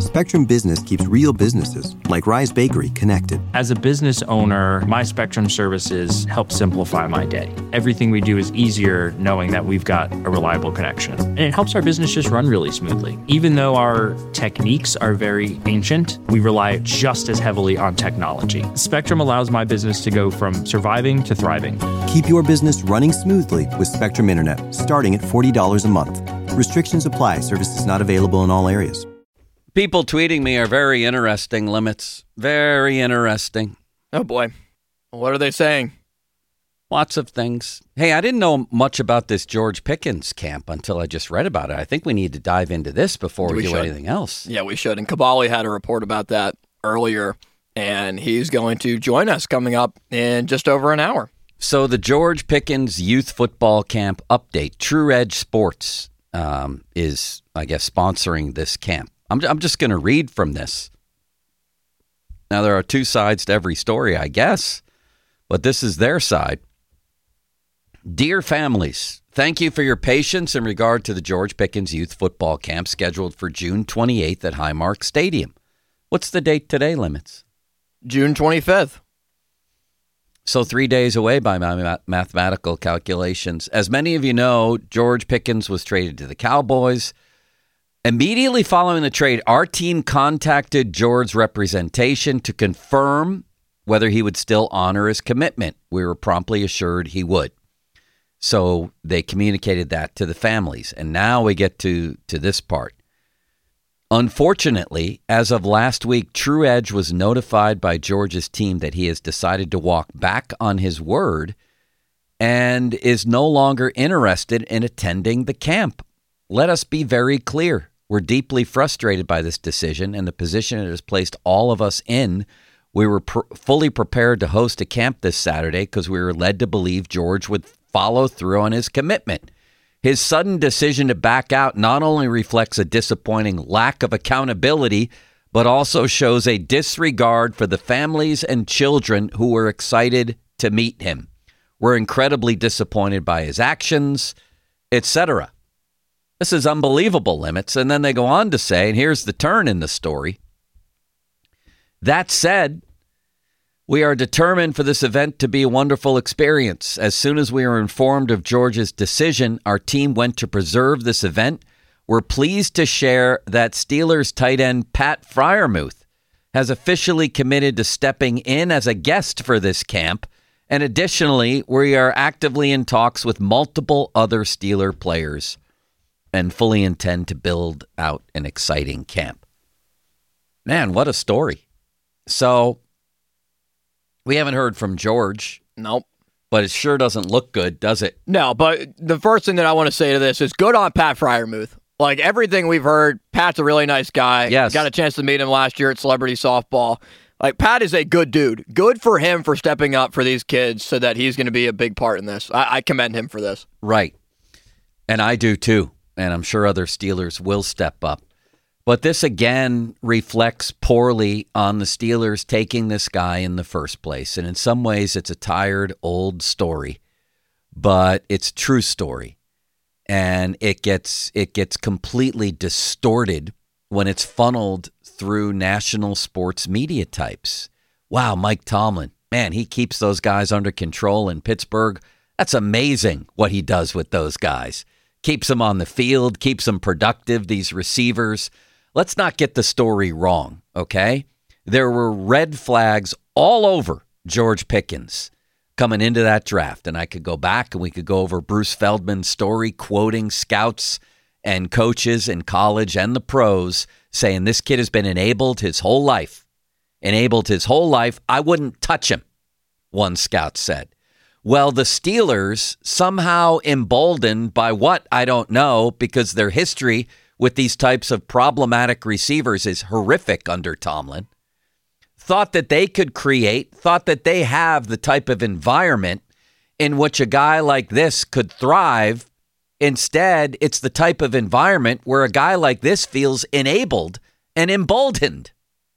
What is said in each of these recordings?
Spectrum Business keeps real businesses, like Rise Bakery, connected. As a business owner, my Spectrum services help simplify my day. Everything we do is easier knowing that we've got a reliable connection. And it helps our business just run really smoothly. Even though our techniques are very ancient, we rely just as heavily on technology. Spectrum allows my business to go from surviving to thriving. Keep your business running smoothly with Spectrum Internet, starting at $40 a month. Restrictions apply. Services not available in all areas. People tweeting me are very interesting, Limits. Very interesting. Oh, boy. What are they saying? Lots of things. Hey, I didn't know much about this George Pickens camp until I just read about it. I think we need to dive into this before we do anything else. Yeah, we should. And Kabali had a report about that earlier, and he's going to join us coming up in just over an hour. So the George Pickens Youth Football Camp update. True Edge Sports is, I guess, sponsoring this camp. I'm just going to read from this. Now, there are two sides to every story, I guess, but this is their side. Dear families, thank you for your patience in regard to the George Pickens Youth Football Camp scheduled for June 28th at Highmark Stadium. What's the date today, Limits? June 25th. So 3 days away by my mathematical calculations. As many of you know, George Pickens was traded to the Cowboys. Immediately following the trade, our team contacted George's representation to confirm whether he would still honor his commitment. We were promptly assured he would. So they communicated that to the families. And now we get to this part. Unfortunately, as of last week, True Edge was notified by George's team that he has decided to walk back on his word and is no longer interested in attending the camp. Let us be very clear. We're deeply frustrated by this decision and the position it has placed all of us in. We were fully prepared to host a camp this Saturday because we were led to believe George would follow through on his commitment. His sudden decision to back out not only reflects a disappointing lack of accountability, but also shows a disregard for the families and children who were excited to meet him. We're incredibly disappointed by his actions, etc. This is unbelievable, Limits. And then they go on to say, and here's the turn in the story. That said, we are determined for this event to be a wonderful experience. As soon as we were informed of George's decision, our team went to preserve this event. We're pleased to share that Steelers tight end Pat Freiermuth has officially committed to stepping in as a guest for this camp. And additionally, we are actively in talks with multiple other Steeler players and fully intend to build out an exciting camp. Man, what a story. So, we haven't heard from George. Nope. But it sure doesn't look good, does it? No, but the first thing that I want to say to this is good on Pat Freiermuth. Like, everything we've heard, Pat's a really nice guy. Yes. Got a chance to meet him last year at Celebrity Softball. Like, Pat is a good dude. Good for him for stepping up for these kids so that he's going to be a big part in this. I commend him for this. Right. And I do too. And I'm sure other Steelers will step up. But this again reflects poorly on the Steelers taking this guy in the first place. And in some ways, it's a tired, old story. But it's a true story. And it gets completely distorted when it's funneled through national sports media types. Wow, Mike Tomlin. Man, he keeps those guys under control in Pittsburgh. That's amazing what he does with those guys. Keeps them on the field, keeps them productive, these receivers. Let's not get the story wrong, okay? There were red flags all over George Pickens coming into that draft. And I could go back and we could go over Bruce Feldman's story, quoting scouts and coaches in college and the pros, saying this kid has been enabled his whole life. Enabled his whole life. I wouldn't touch him, one scout said. Well, the Steelers, somehow emboldened by what, I don't know, because their history with these types of problematic receivers is horrific under Tomlin, thought that they could create, thought that they have the type of environment in which a guy like this could thrive. Instead, it's the type of environment where a guy like this feels enabled and emboldened.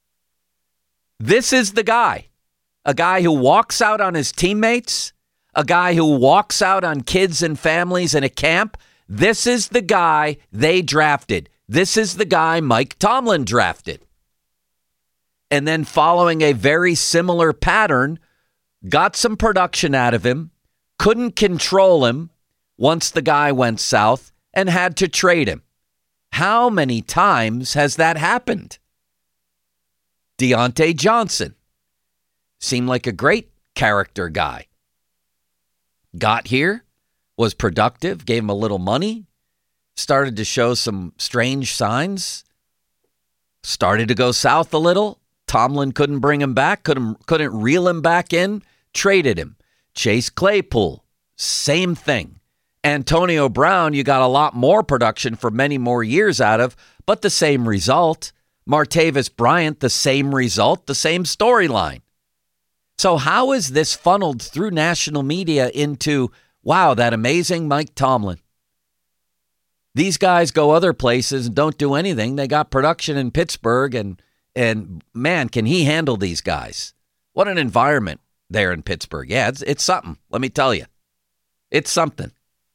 This is the guy, a guy who walks out on his teammates, a guy who walks out on kids and families in a camp. This is the guy they drafted. This is the guy Mike Tomlin drafted. And then following a very similar pattern, got some production out of him, couldn't control him once the guy went south, and had to trade him. How many times has that happened? Deontay Johnson seemed like a great character guy. Got here, was productive, gave him a little money, started to show some strange signs, started to go south a little. Tomlin couldn't bring him back, couldn't reel him back in, traded him. Chase Claypool, same thing. Antonio Brown, you got a lot more production for many more years out of, but the same result. Martavis Bryant, the same result, the same storyline. So how is this funneled through national media into, wow, that amazing Mike Tomlin? These guys go other places and don't do anything. They got production in Pittsburgh, and man, can he handle these guys? What an environment there in Pittsburgh. Yeah, it's something. Let me tell you. It's something.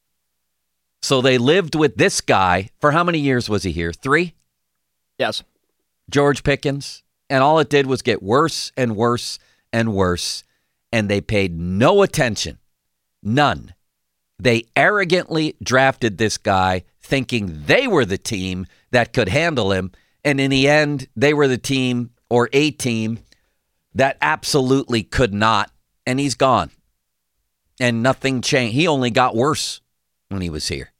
So they lived with this guy for how many years was he here? 3? Yes. George Pickens. And all it did was get worse and worse and worse. And they paid no attention. None. They arrogantly drafted this guy thinking they were the team that could handle him. And in the end, they were the team or a team that absolutely could not. And he's gone. And nothing changed. He only got worse when he was here.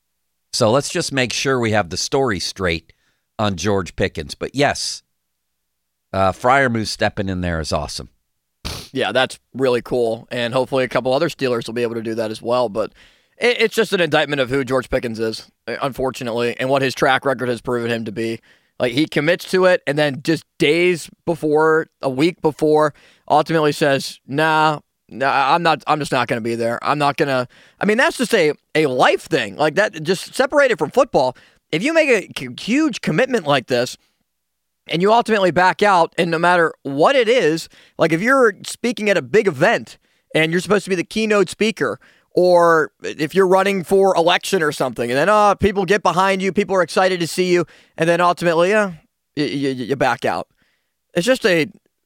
So let's just make sure we have the story straight on George Pickens. But yes, Freiermuth stepping in there is awesome. Yeah, that's really cool. And hopefully a couple other Steelers will be able to do that as well. But it's just an indictment of who George Pickens is, unfortunately, and what his track record has proven him to be. Like, he commits to it, and then just days before, a week before, ultimately says, nah, I'm just not going to be there. I'm not going to. I mean, that's just a life thing. Like that, just separate it from football. If you make a huge commitment like this and you ultimately back out, and no matter what it is, like if you're speaking at a big event and you're supposed to be the keynote speaker, or if you're running for election or something, and then people get behind you, people are excited to see you, and then ultimately, you back out. It's just a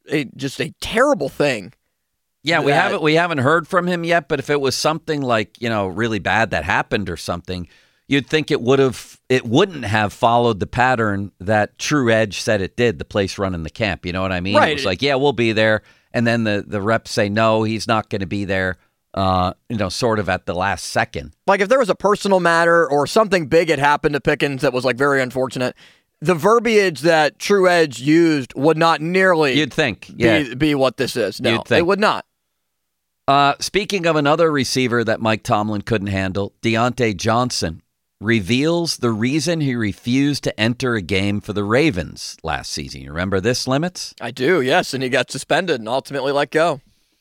terrible thing. Yeah, we haven't heard from him yet, but if it was something like, really bad that happened or something, you'd think it wouldn't have followed the pattern that True Edge said it did, the place running the camp. You know what I mean? Right. It was like, yeah, we'll be there. And then the reps say, no, he's not going to be there, sort of at the last second. Like if there was a personal matter or something big had happened to Pickens that was like very unfortunate, the verbiage that True Edge used would not nearly You'd think, be what this is. No, You'd think. It would not. Speaking of another receiver that Mike Tomlin couldn't handle, Deontay Johnson reveals the reason he refused to enter a game for the Ravens last season. You remember this, Limits? I do, yes, and he got suspended and ultimately let go.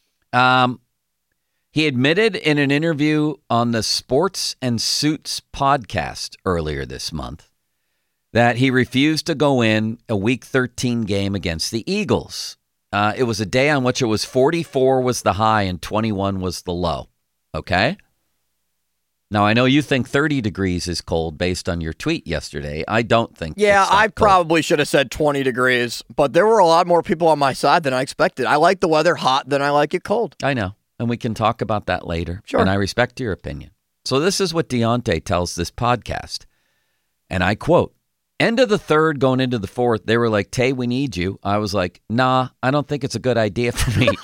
He admitted in an interview on the Sports and Suits podcast earlier this month that he refused to go in a Week 13 game against the Eagles. It was a day on which it was 44 was the high and 21 was the low. Okay? Now, I know you think 30 degrees is cold based on your tweet yesterday. I don't think Yeah, I cold. probably should have said 20 degrees, but there were a lot more people on my side than I expected. I like the weather hot than I like it cold. I know, and we can talk about that later. Sure. And I respect your opinion. So this is what Deontay tells this podcast, and I quote, end of the third, going into the fourth, they were like, Tay, we need you. I was like, nah, I don't think it's a good idea for me.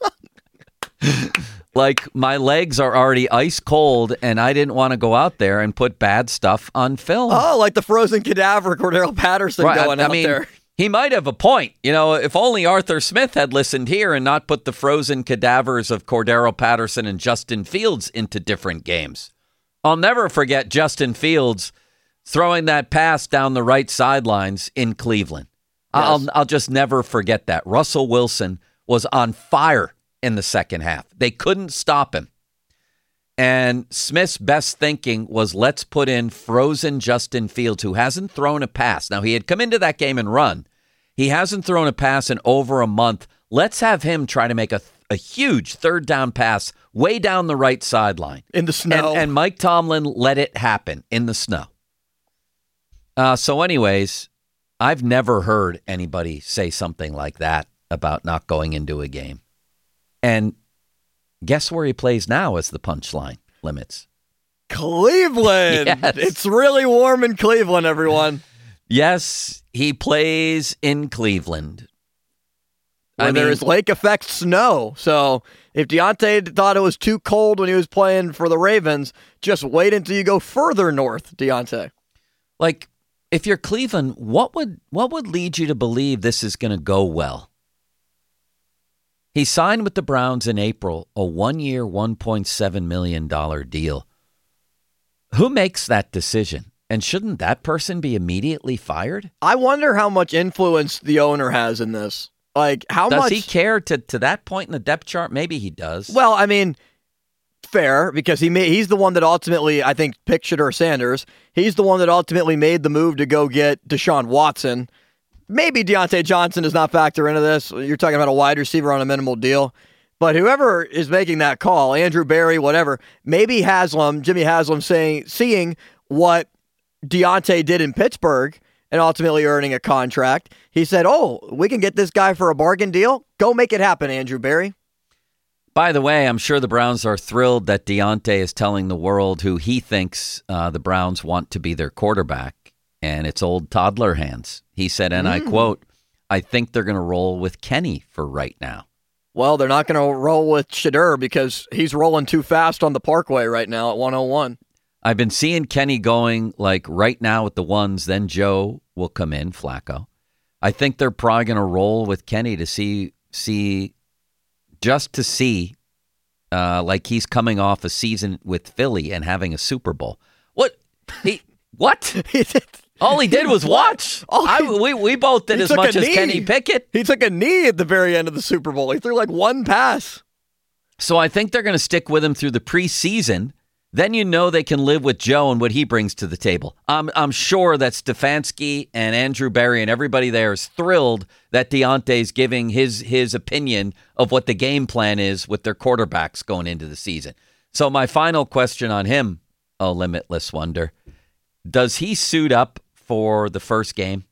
Like, my legs are already ice cold, and I didn't want to go out there and put bad stuff on film. Oh, like the frozen cadaver Cordero Patterson going out there. He might have a point. If only Arthur Smith had listened here and not put the frozen cadavers of Cordero Patterson and Justin Fields into different games. I'll never forget Justin Fields throwing that pass down the right sidelines in Cleveland. Yes. I'll just never forget that. Russell Wilson was on fire in the second half. They couldn't stop him. And Smith's best thinking was, let's put in frozen Justin Fields, who hasn't thrown a pass. Now, he had come into that game and run. He hasn't thrown a pass in over a month. Let's have him try to make a huge third down pass way down the right sideline. In the snow. And Mike Tomlin let it happen in the snow. So anyways, I've never heard anybody say something like that about not going into a game. And guess where he plays now as the punchline limits? Cleveland. Yes. It's really warm in Cleveland, everyone. Yes, he plays in Cleveland. Where there is lake effect snow. So if Deontay thought it was too cold when he was playing for the Ravens, just wait until you go further north, Deontay. Like, if you're Cleveland, what would lead you to believe this is going to go well? He signed with the Browns in April, a 1-year, $1.7 million deal. Who makes that decision? And shouldn't that person be immediately fired? I wonder how much influence the owner has in this. Like, how does much... he care to that point in the depth chart? Maybe he does. Well, I mean, fair, because he's the one that ultimately, I think, picked Shedeur Sanders. He's the one that ultimately made the move to go get Deshaun Watson. Maybe Deontay Johnson does not factor into this. You're talking about a wide receiver on a minimal deal. But whoever is making that call, Andrew Berry, whatever, maybe Jimmy Haslam seeing what Deontay did in Pittsburgh and ultimately earning a contract. He said, we can get this guy for a bargain deal. Go make it happen, Andrew Berry. By the way, I'm sure the Browns are thrilled that Deontay is telling the world who he thinks the Browns want to be their quarterback. And it's old toddler hands. He said, and I quote, I think they're going to roll with Kenny for right now. Well, they're not going to roll with Shedeur because he's rolling too fast on the Parkway right now at 101. I've been seeing Kenny going like right now with the ones, then Joe will come in, Flacco. I think they're probably going to roll with Kenny to see like he's coming off a season with Philly and having a Super Bowl. What? What? All he did was watch. We both did as much as Kenny Pickett. He took a knee at the very end of the Super Bowl. He threw like one pass. So I think they're going to stick with him through the preseason. Then you know they can live with Joe and what he brings to the table. I'm sure that Stefanski and Andrew Berry and everybody there is thrilled that Deontay's giving his opinion of what the game plan is with their quarterbacks going into the season. So my final question on him, Limitless Wonder, does he suit up for the first game?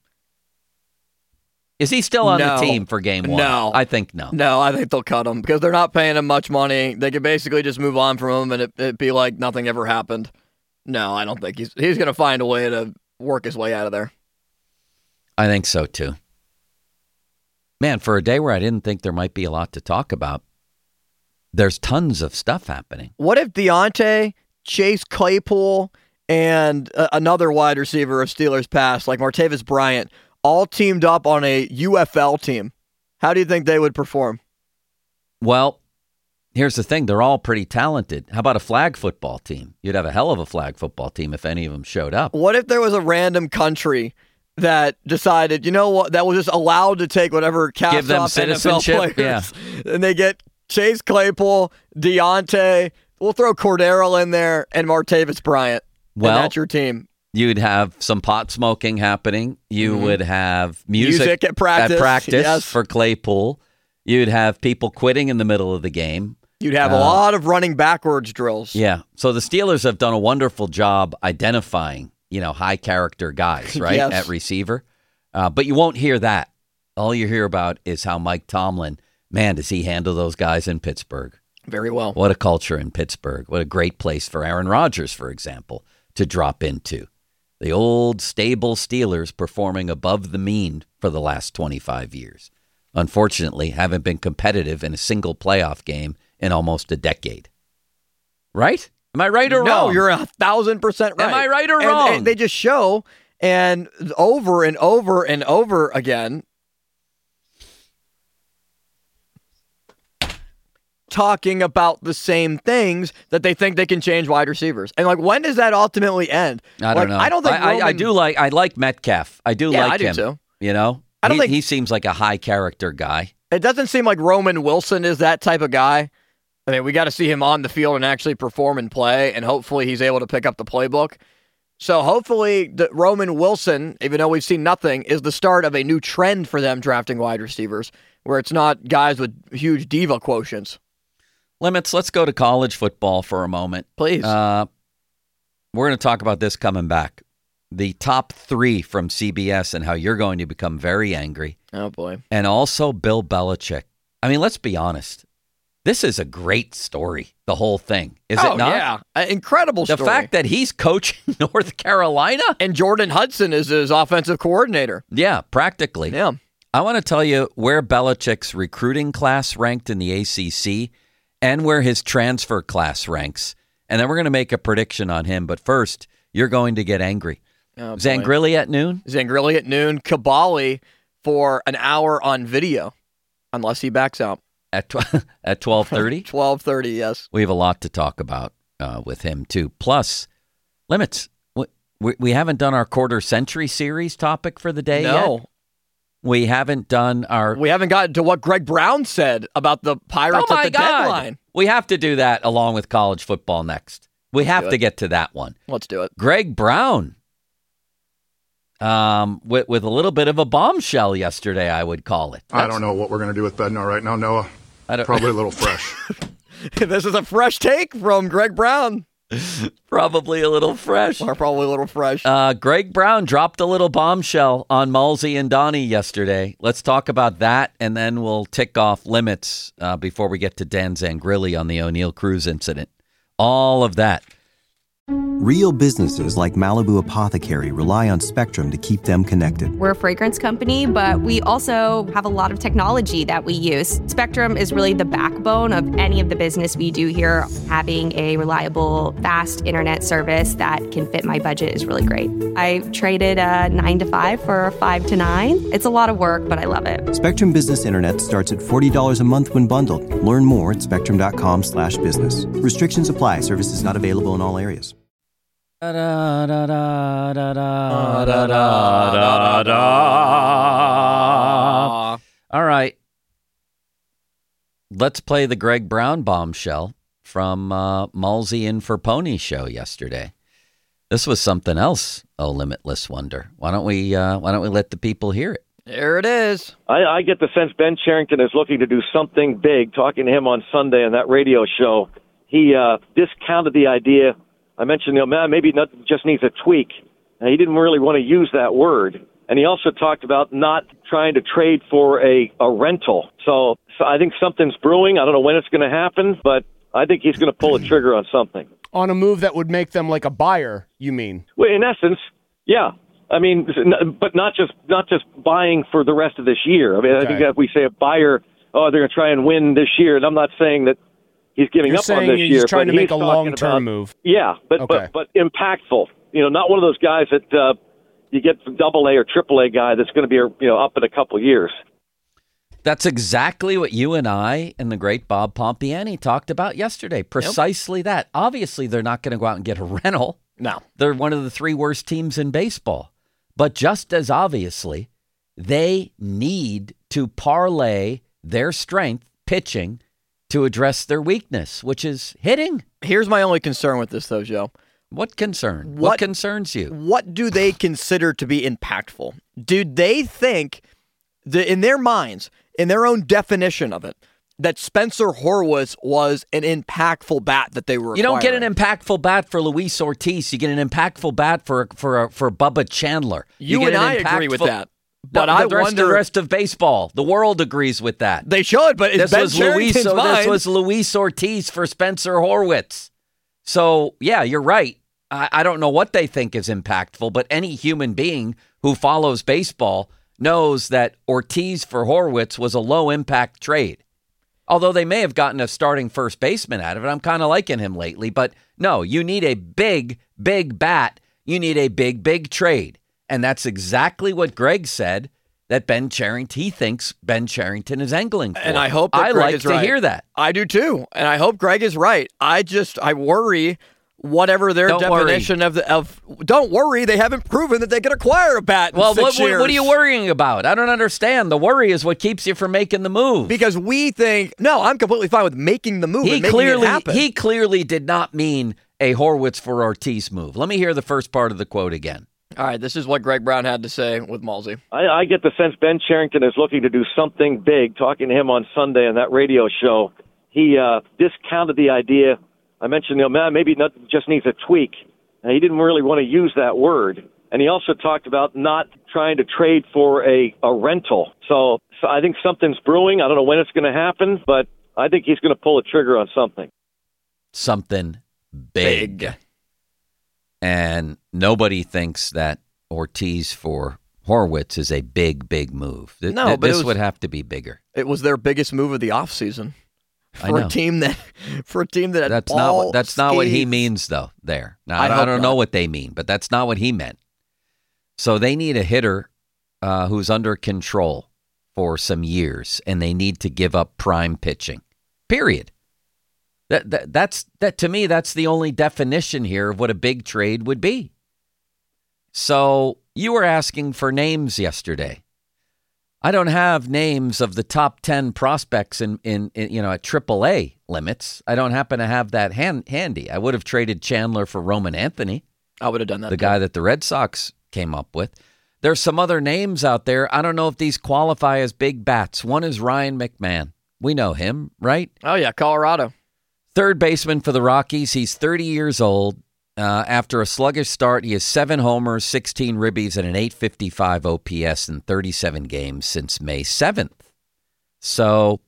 Is he still on the team for game one? No. I think no. No, I think they'll cut him because they're not paying him much money. They could basically just move on from him and it'd be like nothing ever happened. No, I don't think he's going to find a way to work his way out of there. I think so too. Man, for a day where I didn't think there might be a lot to talk about, there's tons of stuff happening. What if Deontay, Chase Claypool, and another wide receiver of Steelers past, like Martavis Bryant, all teamed up on a UFL team? How do you think they would perform? Well, here's the thing. They're all pretty talented. How about a flag football team? You'd have a hell of a flag football team if any of them showed up. What if there was a random country that decided, you know what, that was just allowed to take whatever cast off NFL players, and they get Chase Claypool, Deontay, we'll throw Cordero in there, and Martavis Bryant. Well, and that's your team. You'd have some pot smoking happening. You would have music at practice yes. for Claypool. You'd have people quitting in the middle of the game. You'd have a lot of running backwards drills. Yeah. So the Steelers have done a wonderful job identifying, high character guys, right, yes. at receiver. But you won't hear that. All you hear about is how Mike Tomlin, man, does he handle those guys in Pittsburgh? Very well. What a culture in Pittsburgh. What a great place for Aaron Rodgers, for example, to drop into. The old stable Steelers performing above the mean for the last 25 years. Unfortunately, haven't been competitive in a single playoff game in almost a decade. Right? Am I right or wrong? No, you're 1,000% right. Am I right or wrong? And they just show, and over and over and over again, talking about the same things that they think they can change wide receivers. And when does that ultimately end? I don't know. I don't think I like Metcalf. I do like him. I do too. I don't think he seems like a high character guy. It doesn't seem like Roman Wilson is that type of guy. I mean, we got to see him on the field and actually perform and play, and hopefully he's able to pick up the playbook. So hopefully the Roman Wilson, even though we've seen nothing, is the start of a new trend for them drafting wide receivers, where it's not guys with huge diva quotients. Limits, let's go to college football for a moment. Please. We're going to talk about this coming back. the top 3 from CBS and how you're going to become very angry. Oh, boy. And also Bill Belichick. I mean, let's be honest. This is a great story, the whole thing. Is it not? Yeah. Incredible story. The fact that he's coaching North Carolina? And Jordan Hudson is his offensive coordinator. Yeah, practically. Yeah. I want to tell you where Belichick's recruiting class ranked in the ACC and where his transfer class ranks. And then we're going to make a prediction on him. But first, you're going to get angry. Oh, Zangrilli at noon? Zangrilli at noon. Kabali for an hour on video, unless he backs out. At 12:30? 12:30, yes. We have a lot to talk about with him, too. Plus, limits. We haven't done our quarter century series topic for the day yet. We haven't done our... We haven't gotten to what Greg Brown said about the Pirates at the deadline. We have to do that along with college football next. We have to get to that one. Let's do it. Greg Brown, with a little bit of a bombshell yesterday, I would call it. I don't know what we're going to do with Bednar right now, Noah. Probably a little fresh. This is a fresh take from Greg Brown. Probably a little fresh. Or probably a little fresh. Greg Brown dropped a little bombshell on Mulsey and Donnie yesterday. Let's talk about that, and then we'll tick off limits before we get to Dan Zangrilli on the O'Neill Cruz incident. All of that. Real businesses like Malibu Apothecary rely on Spectrum to keep them connected. We're a fragrance company, but we also have a lot of technology that we use. Spectrum is really the backbone of any of the business we do here. Having a reliable, fast internet service that can fit my budget is really great. I traded a 9 to 5 for a 5 to 9. It's a lot of work, but I love it. Spectrum Business Internet starts at $40 a month when bundled. Learn more at spectrum.com/business. Restrictions apply. Services not available in all areas. All right. Let's play the Greg Brown bombshell from Mulsey and Ferponi show yesterday. This was something else, oh limitless wonder. Why don't we let the people hear it? There it is. I get the sense Ben Cherington is looking to do something big. Talking to him on Sunday on that radio show, he discounted the idea. I mentioned, maybe not just needs a tweak. He didn't really want to use that word. And he also talked about not trying to trade for a rental. So I think something's brewing. I don't know when it's going to happen, but I think he's going to pull a trigger on something. On a move that would make them like a buyer, you mean? Well, in essence, yeah. I mean, but not just buying for the rest of this year. I mean, okay. I think that we say a buyer, they're going to try and win this year. And I'm not saying that he's giving up on this year. He's trying to make a long-term move. Yeah, but impactful. Not one of those guys that you get from AA or AAA guy that's going to be up in a couple of years. That's exactly what you and I and the great Bob Pompiani talked about yesterday. Precisely that. Obviously, they're not going to go out and get a rental. No. They're one of the 3 worst teams in baseball. But just as obviously, they need to parlay their strength, pitching, to address their weakness, which is hitting. Here's my only concern with this, though, Joe. What concern? What concerns you? What do they consider to be impactful? Do they think, in their minds, in their own definition of it, that Spencer Horwitz was an impactful bat that they were acquiring? You don't get an impactful bat for Luis Ortiz. You get an impactful bat for Bubba Chandler. You and I agree with that. But I wonder, the rest of baseball, the world agrees with that. They should, but it's Ben Cherington's mind. This was Luis Ortiz for Spencer Horwitz. So, yeah, you're right. I don't know what they think is impactful, but any human being who follows baseball knows that Ortiz for Horwitz was a low-impact trade. Although they may have gotten a starting first baseman out of it. I'm kind of liking him lately. But no, you need a big, big bat. You need a big, big trade. And that's exactly what Greg said that he thinks Ben Cherington is angling for. And I hope that Greg is right. I like to hear that. I do too. And I hope Greg is right. I worry whatever their definition of don't worry, they haven't proven that they can acquire a bat in 6 years. What are you worrying about? I don't understand. The worry is what keeps you from making the move. Because we think, no, I'm completely fine with making the move and making it happen. He clearly did not mean a Horwitz for Ortiz move. Let me hear the first part of the quote again. All right, this is what Greg Brown had to say with Mulsey. I get the sense Ben Cherington is looking to do something big. Talking to him on Sunday on that radio show, he discounted the idea. I mentioned, maybe not just needs a tweak. He didn't really want to use that word. And he also talked about not trying to trade for a rental. So I think something's brewing. I don't know when it's going to happen, but I think he's going to pull a trigger on something. Something big. And nobody thinks that Ortiz for Horwitz is a big, big move. No, but this would have to be bigger. It was their biggest move of the offseason. For a team that had that's not what he means though. There. Now I don't know what they mean, but that's not what he meant. So they need a hitter who's under control for some years, and they need to give up prime pitching. Period. That's to me, that's the only definition here of what a big trade would be. So you were asking for names yesterday. I don't have names of the top 10 prospects in at AAA limits. I don't happen to have that handy. I would have traded Chandler for Roman Anthony. I would have done that. The guy that the Red Sox came up with. There's some other names out there. I don't know if these qualify as big bats. One is Ryan McMahon. We know him, right? Oh, yeah, Colorado. Third baseman for the Rockies. He's 30 years old. After a sluggish start, he has 7 homers, 16 ribbies, and an .855 OPS in 37 games since May 7th. So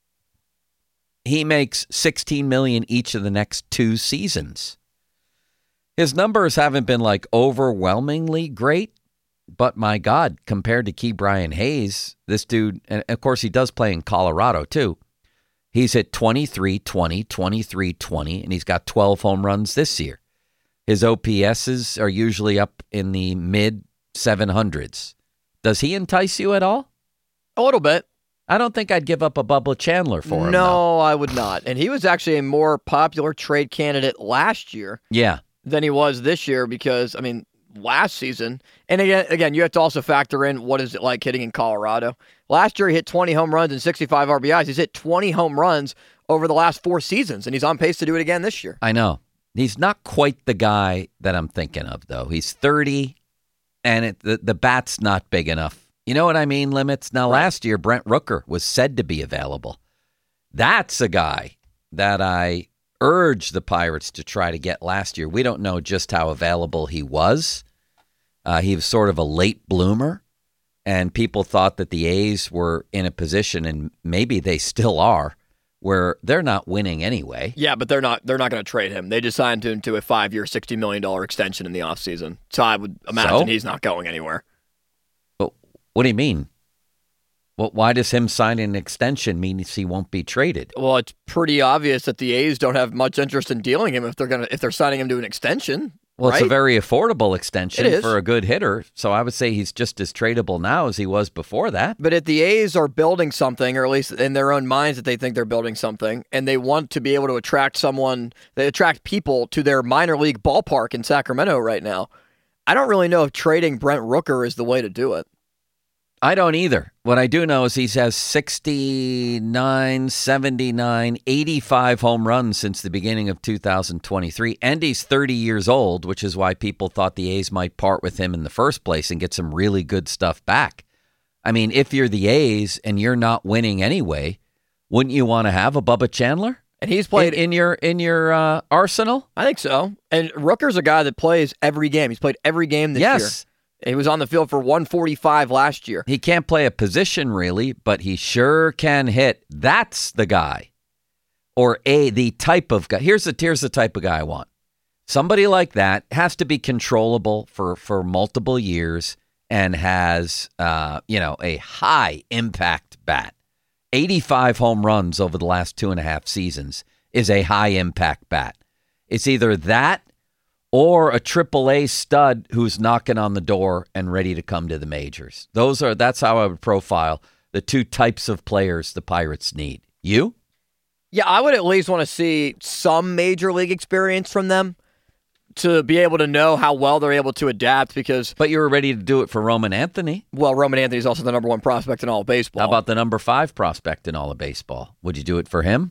he makes $16 million each of the next 2 seasons. His numbers haven't been like overwhelmingly great, but my God, compared to Ke'Bryan Hayes, this dude, and of course he does play in Colorado too. He's hit 23-20, 23-20, and he's got 12 home runs this year. His OPSs are usually up in the mid-700s. Does he entice you at all? A little bit. I don't think I'd give up a Bubba Chandler for him. No, I would not. And he was actually a more popular trade candidate last year than he was this year because, last season, and again, you have to also factor in what is it like hitting in Colorado. Last year, he hit 20 home runs and 65 RBIs. He's hit 20 home runs over the last 4 seasons, and he's on pace to do it again this year. I know. He's not quite the guy that I'm thinking of, though. He's 30, and the bat's not big enough. You know what I mean, Limits? Now, last year, Brent Rooker was said to be available. That's a guy that I urged the Pirates to try to get last year. We don't know just how available he was. He was sort of a late bloomer, and people thought that the A's were in a position, and maybe they still are, where they're not winning anyway. Yeah, but they're not going to trade him. They just signed him to a 5-year, $60 million extension in the offseason. So I would imagine he's not going anywhere. But what do you mean? Well, why does him signing an extension mean he won't be traded? Well, it's pretty obvious that the A's don't have much interest in dealing him if they're signing him to an extension. Well, right? It's a very affordable extension for a good hitter, so I would say he's just as tradable now as he was before that. But if the A's are building something, or at least in their own minds that they think they're building something, and they want to be able to attract people to their minor league ballpark in Sacramento right now, I don't really know if trading Brent Rooker is the way to do it. I don't either. What I do know is he has 69, 79, 85 home runs since the beginning of 2023, and he's 30 years old, which is why people thought the A's might part with him in the first place and get some really good stuff back. I mean, if you're the A's and you're not winning anyway, wouldn't you want to have a Bubba Chandler? And he's played in your arsenal? I think so. And Rooker's a guy that plays every game. He's played every game this year. He was on the field for 145 last year. He can't play a position really, but he sure can hit. That's the guy. Or the type of guy. Here's the type of guy I want. Somebody like that has to be controllable for multiple years and has a high impact bat. 85 home runs over the last 2.5 seasons is a high impact bat. It's either that or a AAA stud who's knocking on the door and ready to come to the majors. That's how I would profile the 2 types of players the Pirates need. You? Yeah, I would at least want to see some major league experience from them to be able to know how well they're able to adapt But you were ready to do it for Roman Anthony. Well, Roman Anthony is also the number 1 prospect in all of baseball. How about the number 5 prospect in all of baseball? Would you do it for him?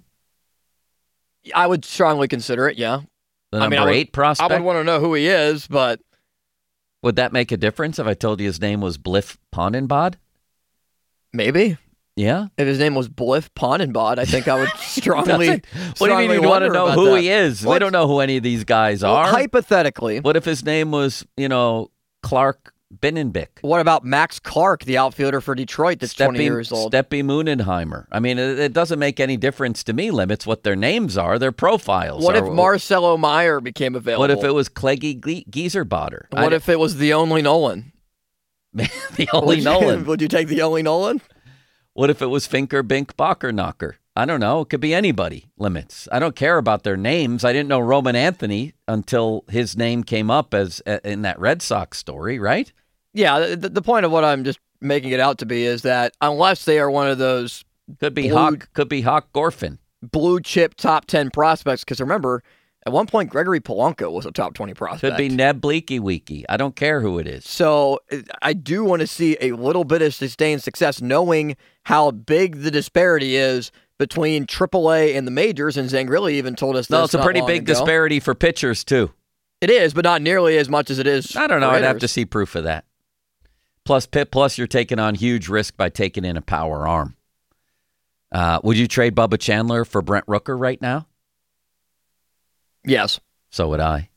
I would strongly consider it, yeah. The number 8 prospect? I would want to know who he is, but... Would that make a difference if I told you his name was Bliff Ponnenbod? Maybe. Yeah? If his name was Bliff Ponnenbod, I think I would strongly What do you mean you want to know who he is? We don't know who any of these guys are. Hypothetically. What if his name was, Clark Binnenbick. What about Max Clark, the outfielder for Detroit that's 20 years old? Steppy Moonenheimer. I mean, it doesn't make any difference to me, Limits, what their names are, their profiles. What if Marcelo Meyer became available? What if it was Cleggy Gieserbotter? What if it was the only Nolan? The only Nolan. Would you take the only Nolan? What if it was Finker, Bink, Bacher, Knocker? I don't know. It could be anybody, Limits. I don't care about their names. I didn't know Roman Anthony until his name came up as in that Red Sox story, right? Yeah, the point of what I'm just making it out to be is that unless they are one of those could be Hawk Gorfin, blue chip top 10 prospects. Because remember, at one point Gregory Polanco was a top 20 prospect. Could be Neb Bleaky Weeky. I don't care who it is. So I do want to see a little bit of sustained success, knowing how big the disparity is between AAA and the majors. And Zangrilli even told us it's a pretty big disparity for pitchers too. It is, but not nearly as much as it is. I don't know. For I'd have to see proof of that. Plus, you're taking on huge risk by taking in a power arm. Would you trade Bubba Chandler for Brent Rooker right now? Yes. So would I.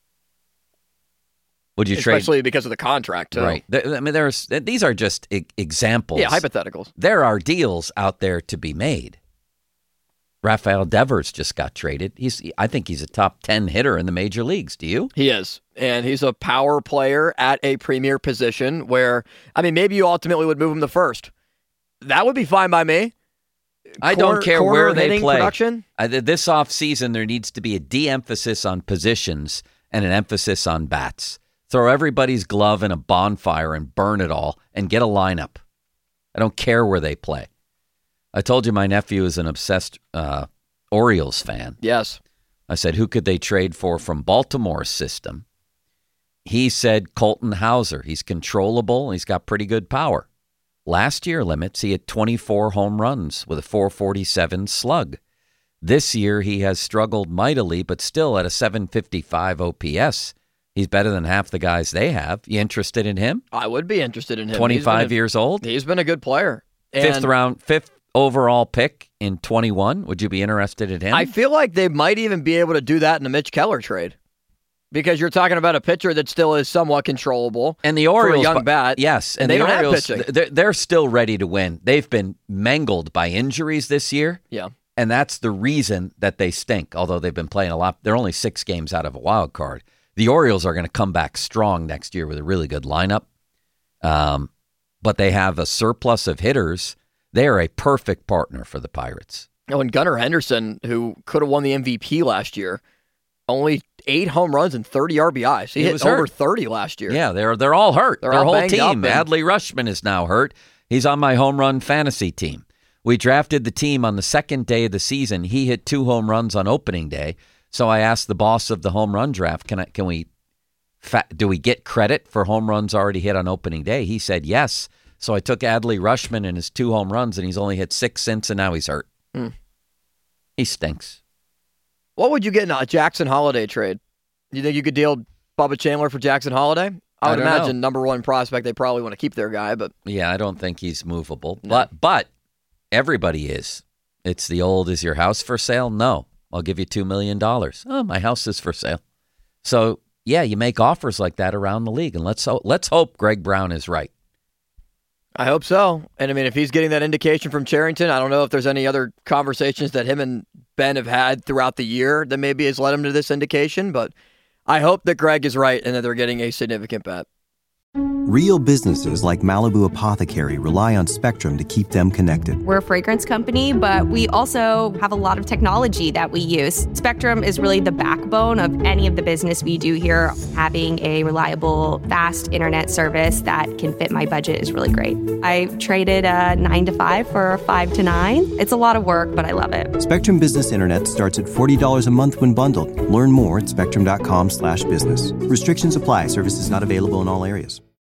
Would you trade? Especially trade? because of the contract, too. Right. I mean, these are just examples. Yeah, hypotheticals. There are deals out there to be made. Rafael Devers just got traded. I think he's a top 10 hitter in the major leagues. Do you? He is. And he's a power player at a premier position where, I mean, maybe you ultimately would move him to first. That would be fine by me. I don't care where they play. Production? This offseason, there needs to be a de-emphasis on positions and an emphasis on bats. Throw everybody's glove in a bonfire and burn it all and get a lineup. I don't care where they play. I told you my nephew is an obsessed Orioles fan. Yes. I said, who could they trade for from Baltimore's system? He said Colton Hauser. He's controllable, and he's got pretty good power. Last year, Limits, he had 24 home runs with a 447 slug. This year, he has struggled mightily, but still at a 755 OPS. He's better than half the guys they have. You interested in him? I would be interested in him. 25 years old? He's been a good player. Fifth overall pick in 21. Would you be interested in him? I feel like they might even be able to do that in the Mitch Keller trade. Because you're talking about a pitcher that still is somewhat controllable. And the Orioles, for a young bat. Yes. And they don't have pitching. They're still ready to win. They've been mangled by injuries this year. Yeah. And that's the reason that they stink, although they've been playing a lot. They're only 6 games out of a wild card. The Orioles are going to come back strong next year with a really good lineup. But they have a surplus of hitters. They are a perfect partner for the Pirates. Oh, and Gunnar Henderson, who could have won the MVP last year, only 8 home runs and 30 RBIs. He hit over 30 last year. Yeah, they're all hurt. Their whole team. Adley Rutschman is now hurt. He's on my home run fantasy team. We drafted the team on the second day of the season. He hit 2 home runs on opening day. So I asked the boss of the home run draft, do we get credit for home runs already hit on opening day? He said yes. So I took Adley Rutschman and his 2 home runs, and he's only hit 6 since, and now he's hurt. He stinks. What would you get in a Jackson Holiday trade? You think you could deal Bubba Chandler for Jackson Holiday? I would imagine number 1 prospect, they probably want to keep their guy, but yeah, I don't think he's movable. No. But everybody is. It's the old, is your house for sale? No. I'll give you $2 million. Oh, my house is for sale. So, yeah, you make offers like that around the league, and let's hope Greg Brown is right. I hope so. And, I mean, if he's getting that indication from Cherington, I don't know if there's any other conversations that him and Ben have had throughout the year that maybe has led him to this indication, but I hope that Greg is right and that they're getting a significant bet. Real businesses like Malibu Apothecary rely on Spectrum to keep them connected. We're a fragrance company, but we also have a lot of technology that we use. Spectrum is really the backbone of any of the business we do here. Having a reliable, fast internet service that can fit my budget is really great. I traded a 9 to 5 for a 5 to 9. It's a lot of work, but I love it. Spectrum Business Internet starts at $40 a month when bundled. Learn more at spectrum.com/business. Restrictions apply. Services not available in all areas.